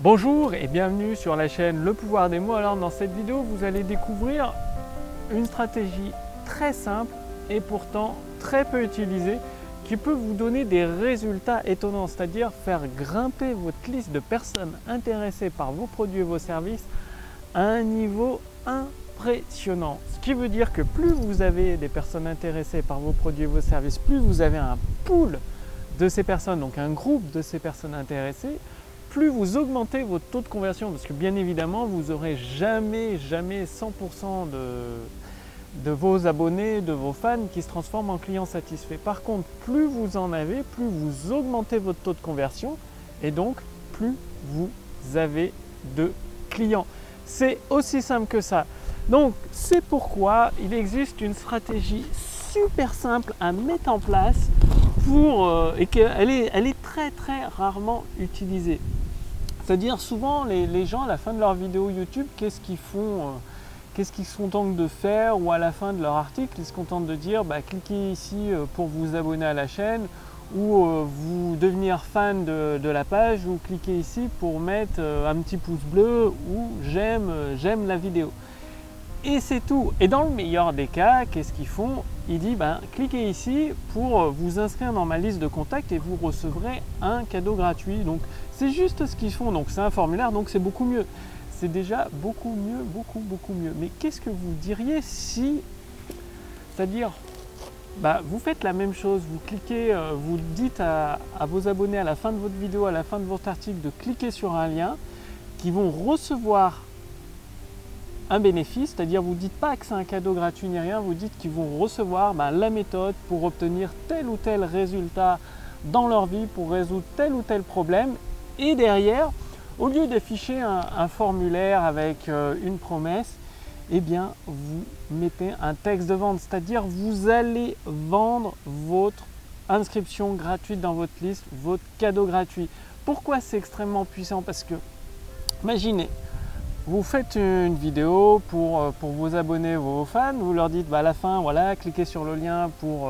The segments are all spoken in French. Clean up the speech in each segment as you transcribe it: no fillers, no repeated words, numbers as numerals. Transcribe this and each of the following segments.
Bonjour et bienvenue sur la chaîne Le Pouvoir des Mots. Alors dans cette vidéo, vous allez découvrir une stratégie très simple et pourtant très peu utilisée qui peut vous donner des résultats étonnants, c'est-à-dire faire grimper votre liste de personnes intéressées par vos produits et vos services à un niveau impressionnant. Ce qui veut dire que plus vous avez des personnes intéressées par vos produits et vos services, plus vous avez un pool de ces personnes, donc un groupe de ces personnes intéressées, plus vous augmentez votre taux de conversion, parce que bien évidemment, vous n'aurez jamais 100% de vos abonnés, de vos fans qui se transforment en clients satisfaits. Par contre, plus vous en avez, plus vous augmentez votre taux de conversion et donc plus vous avez de clients. C'est aussi simple que ça. Donc, c'est pourquoi il existe une stratégie super simple à mettre en place et qu'elle est très rarement utilisée. C'est-à-dire souvent les gens à la fin de leur vidéo YouTube, qu'est-ce qu'ils font, qu'est-ce qu'ils se contentent de faire, ou à la fin de leur article, ils se contentent de dire cliquez ici pour vous abonner à la chaîne, ou vous devenir fan de la page, ou cliquez ici pour mettre un petit pouce bleu ou j'aime la vidéo. Et c'est tout. Et dans le meilleur des cas, qu'est-ce qu'ils font? Ils disent cliquez ici pour vous inscrire dans ma liste de contacts et vous recevrez un cadeau gratuit. Donc c'est juste ce qu'ils font. Donc c'est un formulaire, donc c'est beaucoup mieux. C'est déjà beaucoup mieux, beaucoup mieux. Mais qu'est-ce que vous diriez si, c'est-à-dire, vous faites la même chose, vous cliquez, vous dites à vos abonnés à la fin de votre vidéo, à la fin de votre article, de cliquer sur un lien qui vont recevoir un bénéfice, c'est-à-dire vous ne dites pas que c'est un cadeau gratuit ni rien, vous dites qu'ils vont recevoir la méthode pour obtenir tel ou tel résultat dans leur vie, pour résoudre tel ou tel problème. Et derrière, au lieu d'afficher un formulaire avec une promesse, eh bien vous mettez un texte de vente, c'est-à-dire vous allez vendre votre inscription gratuite dans votre liste, votre cadeau gratuit. Pourquoi c'est extrêmement puissant? Parce que, imaginez, vous faites une vidéo pour vos abonnés, vos fans, vous leur dites à la fin, voilà, cliquez sur le lien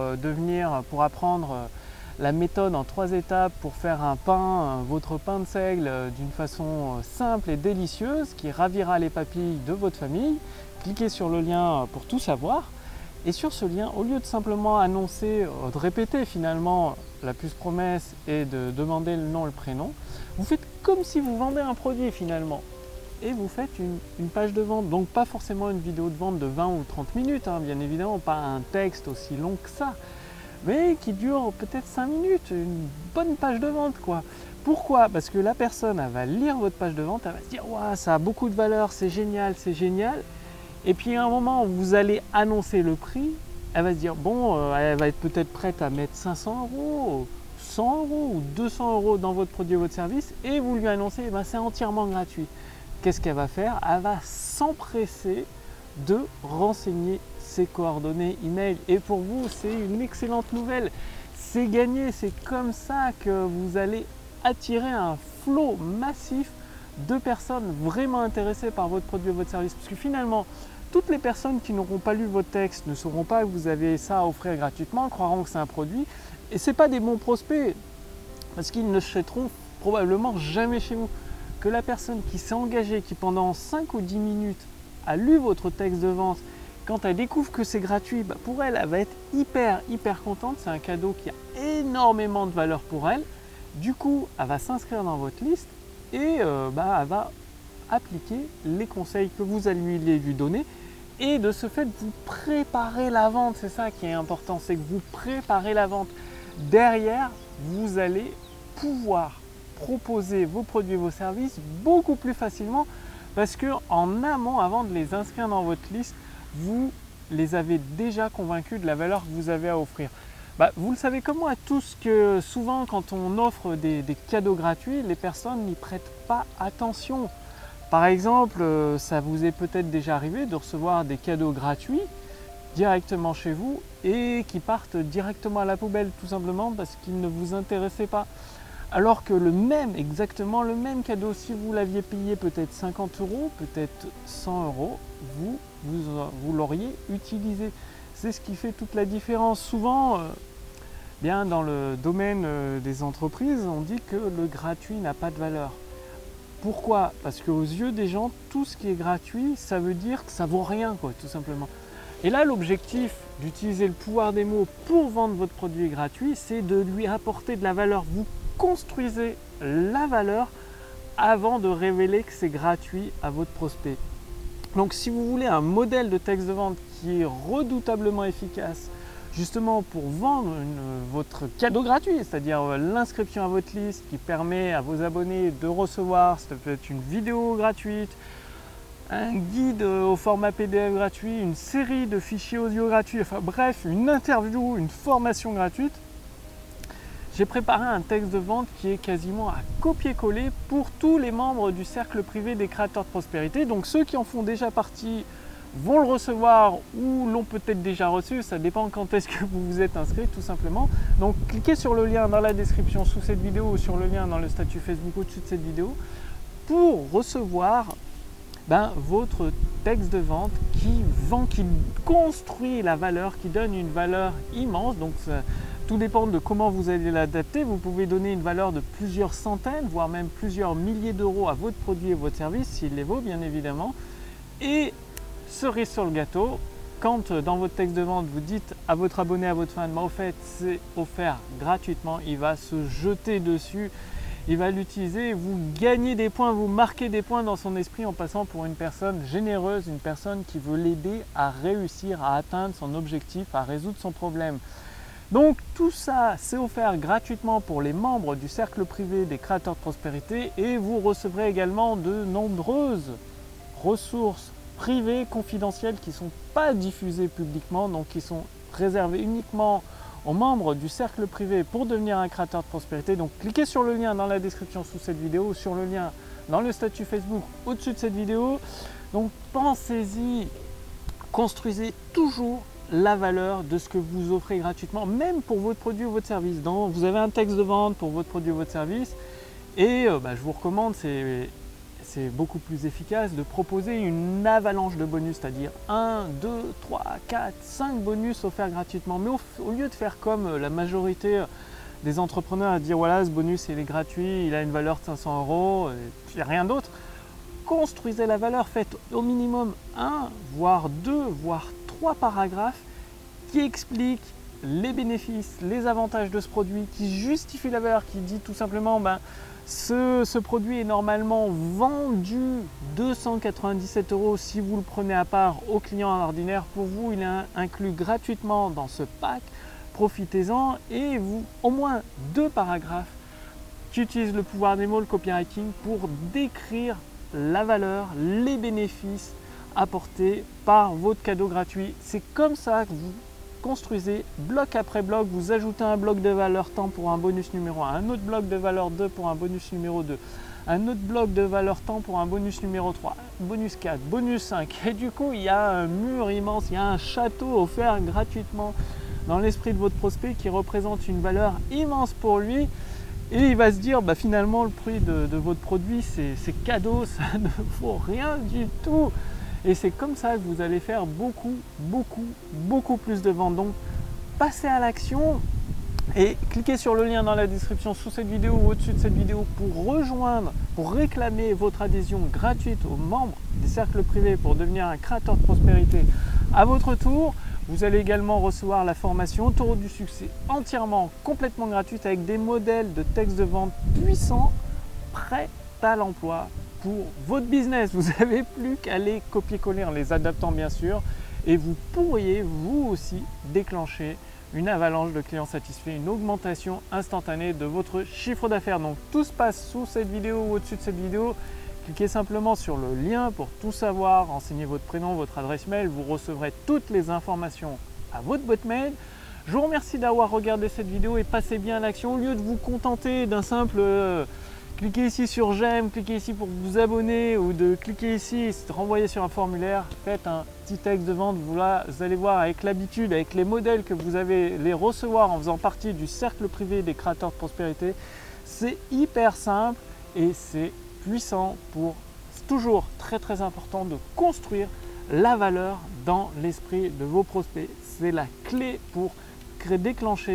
pour apprendre la méthode en 3 étapes pour faire un pain, votre pain de seigle d'une façon simple et délicieuse qui ravira les papilles de votre famille. Cliquez sur le lien pour tout savoir. Et sur ce lien, au lieu de simplement annoncer, de répéter finalement la puce promesse et de demander le nom et le prénom, vous faites comme si vous vendez un produit finalement. Et vous faites une page de vente, donc pas forcément une vidéo de vente de 20 ou 30 minutes, bien évidemment, pas un texte aussi long que ça, mais qui dure peut-être 5 minutes, une bonne page de vente quoi. Pourquoi? Parce que la personne, elle va lire votre page de vente, elle va se dire waouh, ça a beaucoup de valeur, c'est génial, et puis à un moment où vous allez annoncer le prix, elle va se dire bon, elle va être peut-être prête à mettre 500 €, 100 € ou 200 € dans votre produit ou votre service, et vous lui annoncez c'est entièrement gratuit. Qu'est-ce qu'elle va faire? Elle va s'empresser de renseigner ses coordonnées email. Et pour vous, c'est une excellente nouvelle. C'est gagné. C'est comme ça que vous allez attirer un flot massif de personnes vraiment intéressées par votre produit ou votre service. Parce que finalement, toutes les personnes qui n'auront pas lu votre texte ne sauront pas que vous avez ça à offrir gratuitement, croiront que c'est un produit. Et ce n'est pas des bons prospects, parce qu'ils ne achèteront probablement jamais chez vous. Que la personne qui s'est engagée, qui pendant 5 ou 10 minutes a lu votre texte de vente, quand elle découvre que c'est gratuit, pour elle, elle va être hyper contente. C'est un cadeau qui a énormément de valeur pour elle. Du coup, elle va s'inscrire dans votre liste et elle va appliquer les conseils que vous allez lui donner. Et de ce fait, vous préparez la vente. C'est ça qui est important, c'est que vous préparez la vente. Derrière, vous allez pouvoir proposer vos produits et vos services beaucoup plus facilement parce que en amont, avant de les inscrire dans votre liste, vous les avez déjà convaincus de la valeur que vous avez à offrir. Vous le savez comme moi tous que souvent quand on offre des cadeaux gratuits, les personnes n'y prêtent pas attention. Par exemple, ça vous est peut-être déjà arrivé de recevoir des cadeaux gratuits directement chez vous et qui partent directement à la poubelle tout simplement parce qu'ils ne vous intéressaient pas. Alors que exactement le même cadeau, si vous l'aviez payé peut-être 50 €, peut-être 100 €, vous l'auriez utilisé. C'est ce qui fait toute la différence. Souvent, dans le domaine des entreprises, on dit que le gratuit n'a pas de valeur. Pourquoi? Parce qu'aux yeux des gens, tout ce qui est gratuit, ça veut dire que ça vaut rien, quoi, tout simplement. Et là, l'objectif d'utiliser le pouvoir des mots pour vendre votre produit gratuit, c'est de lui apporter de la valeur. Vous construisez la valeur avant de révéler que c'est gratuit à votre prospect. Donc si vous voulez un modèle de texte de vente qui est redoutablement efficace, justement pour vendre votre cadeau gratuit, c'est-à-dire l'inscription à votre liste qui permet à vos abonnés de recevoir, ça peut être une vidéo gratuite, un guide au format PDF gratuit, une série de fichiers audio gratuits, enfin bref, une interview, une formation gratuite. J'ai préparé un texte de vente qui est quasiment à copier-coller pour tous les membres du cercle privé des créateurs de prospérité. Donc ceux qui en font déjà partie vont le recevoir ou l'ont peut-être déjà reçu, ça dépend quand est-ce que vous vous êtes inscrit tout simplement. Donc cliquez sur le lien dans la description sous cette vidéo ou sur le lien dans le statut Facebook au-dessus de cette vidéo pour recevoir votre texte de vente qui vend, qui construit la valeur, qui donne une valeur immense. Donc tout dépend de comment vous allez l'adapter. Vous pouvez donner une valeur de plusieurs centaines, voire même plusieurs milliers d'euros à votre produit et votre service, s'il les vaut bien évidemment. Et cerise sur le gâteau, quand dans votre texte de vente vous dites à votre abonné, à votre fan, au fait c'est offert gratuitement, il va se jeter dessus, il va l'utiliser, vous gagnez des points, vous marquez des points dans son esprit en passant pour une personne généreuse, une personne qui veut l'aider à réussir, à atteindre son objectif, à résoudre son problème. Donc tout ça, c'est offert gratuitement pour les membres du cercle privé des créateurs de prospérité et vous recevrez également de nombreuses ressources privées, confidentielles qui ne sont pas diffusées publiquement, donc qui sont réservées uniquement aux membres du cercle privé pour devenir un créateur de prospérité. Donc cliquez sur le lien dans la description sous cette vidéo ou sur le lien dans le statut Facebook au-dessus de cette vidéo. Donc pensez-y, construisez toujours la valeur de ce que vous offrez gratuitement, même pour votre produit ou votre service. Vous avez un texte de vente pour votre produit ou votre service et je vous recommande, c'est beaucoup plus efficace de proposer une avalanche de bonus, c'est-à-dire 1, 2, 3, 4, 5 bonus offerts gratuitement. Mais au lieu de faire comme la majorité des entrepreneurs à dire voilà, ce bonus il est gratuit, il a une valeur de 500 €, et puis rien d'autre, construisez la valeur, faites au minimum 1, voire 2, voire 3 paragraphes qui expliquent les bénéfices, les avantages de ce produit, qui justifient la valeur, qui dit tout simplement ce produit est normalement vendu 297 € si vous le prenez à part au client ordinaire. Pour vous, il est inclus gratuitement dans ce pack. Profitez-en et au moins 2 paragraphes qui utilisent le pouvoir des mots, le copywriting, pour décrire la valeur, les bénéfices apportés par votre cadeau gratuit. C'est comme ça que vous construisez bloc après bloc, vous ajoutez un bloc de valeur temps pour un bonus numéro 1, un autre bloc de valeur 2 pour un bonus numéro 2, un autre bloc de valeur temps pour un bonus numéro 3, bonus 4, bonus 5. Et du coup, il y a un mur immense, il y a un château offert gratuitement dans l'esprit de votre prospect qui représente une valeur immense pour lui. Et il va se dire, finalement, le prix de votre produit, c'est cadeau, ça ne vaut rien du tout. Et c'est comme ça que vous allez faire beaucoup plus de ventes. Donc, passez à l'action et cliquez sur le lien dans la description sous cette vidéo ou au-dessus de cette vidéo pour réclamer votre adhésion gratuite aux membres des cercles privés pour devenir un créateur de prospérité à votre tour. Vous allez également recevoir la formation Autoroute du succès entièrement, complètement gratuite avec des modèles de textes de vente puissants, prêts à l'emploi pour votre business. Vous n'avez plus qu'à les copier-coller en les adaptant bien sûr et vous pourriez vous aussi déclencher une avalanche de clients satisfaits, une augmentation instantanée de votre chiffre d'affaires. Donc tout se passe sous cette vidéo ou au-dessus de cette vidéo. Cliquez simplement sur le lien pour tout savoir, renseignez votre prénom, votre adresse mail, vous recevrez toutes les informations à votre boîte mail. Je vous remercie d'avoir regardé cette vidéo et passez bien à l'action. Au lieu de vous contenter d'un simple cliquez ici sur j'aime, cliquez ici pour vous abonner ou de cliquer ici et se renvoyer sur un formulaire, faites un petit texte de vente. Vous allez voir avec l'habitude, avec les modèles que vous allez les recevoir en faisant partie du cercle privé des créateurs de prospérité. C'est hyper simple et c'est puissant c'est toujours très important de construire la valeur dans l'esprit de vos prospects. C'est la clé pour déclencher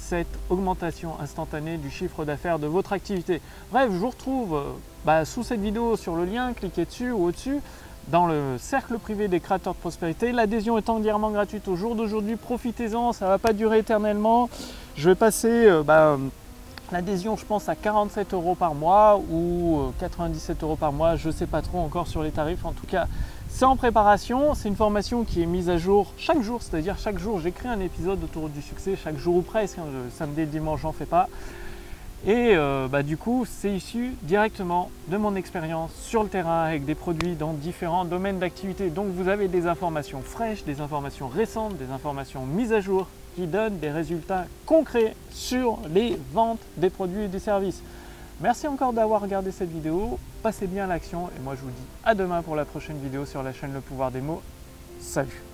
cette augmentation instantanée du chiffre d'affaires de votre activité. Bref, je vous retrouve sous cette vidéo sur le lien, cliquez dessus ou au-dessus, dans le cercle privé des créateurs de prospérité. L'adhésion est entièrement gratuite au jour d'aujourd'hui, profitez-en, ça ne va pas durer éternellement. Je vais passer l'adhésion, je pense, à 47 € par mois ou 97 € par mois, je ne sais pas trop encore sur les tarifs. En tout cas, c'est en préparation, c'est une formation qui est mise à jour chaque jour, c'est-à-dire chaque jour j'écris un épisode autour du succès, chaque jour ou presque, hein, le samedi et le dimanche j'en fais pas. Et du coup, c'est issu directement de mon expérience sur le terrain avec des produits dans différents domaines d'activité. Donc vous avez des informations fraîches, des informations récentes, des informations mises à jour qui donnent des résultats concrets sur les ventes des produits et des services. Merci encore d'avoir regardé cette vidéo, passez bien à l'action et moi je vous dis à demain pour la prochaine vidéo sur la chaîne Le Pouvoir des Mots. Salut!